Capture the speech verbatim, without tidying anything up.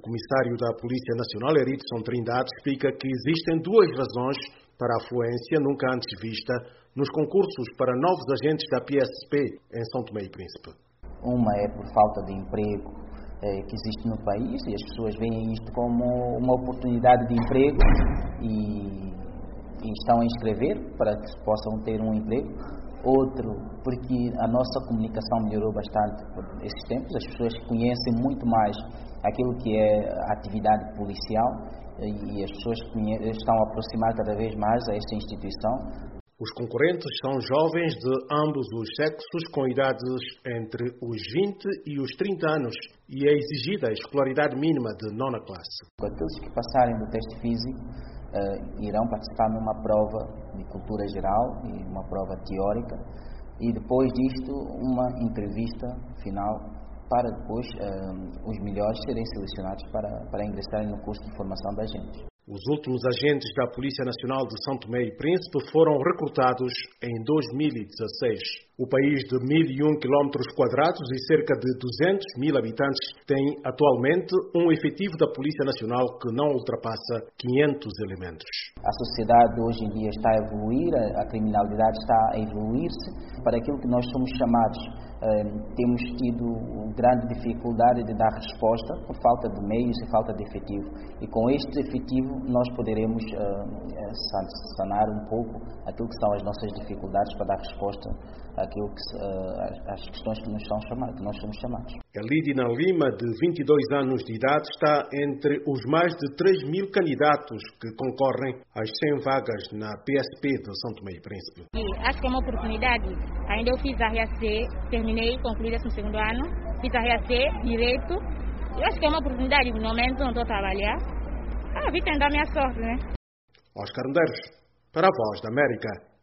comissário da Polícia Nacional, Eritson Trindade, explica que existem duas razões para a afluência nunca antes vista nos concursos para novos agentes da P S P em São Tomé e Príncipe. Uma é por falta de emprego eh, que existe no país e as pessoas veem isto como uma oportunidade de emprego e, e estão a inscrever para que possam ter um emprego. Outro, porque a nossa comunicação melhorou bastante por esses tempos, as pessoas conhecem muito mais aquilo que é a atividade policial e as pessoas estão a aproximar cada vez mais a esta instituição. Os concorrentes são jovens de ambos os sexos, com idades entre os vinte e os trinta anos, e é exigida a escolaridade mínima de nona classe. Aqueles que passarem do teste físico uh, irão participar numa prova de cultura geral e uma prova teórica, e depois disto uma entrevista final para depois uh, os melhores serem selecionados para, para ingressarem no curso de formação de agentes. Os últimos agentes da Polícia Nacional de São Tomé e Príncipe foram recrutados em dois mil e dezasseis. O país de mil e um quilómetros quadrados e cerca de duzentos mil habitantes tem atualmente um efetivo da Polícia Nacional que não ultrapassa quinhentos elementos. A sociedade hoje em dia está a evoluir, a criminalidade está a evoluir-se para aquilo que nós somos chamados. Uh, temos tido grande dificuldade de dar resposta por falta de meios e falta de efetivo. E com este efetivo nós poderemos uh, sanar um pouco aquilo que são as nossas dificuldades para dar resposta àquilo que, uh, às questões que, nos são chamadas, que nós somos chamados. Elidina Lima, de vinte e dois anos de idade, está entre os mais de três mil candidatos que concorrem às cem vagas na P S P de São Tomé e Príncipe. Acho que é uma oportunidade. Ainda eu fiz a R A C, terminei, concluí décimo segundo ano, fiz a R A C, direito. Eu acho que é uma oportunidade, no momento não estou a trabalhar. Ah, vi tentar a minha sorte, né? Oscar Medeiros, para a Voz da América.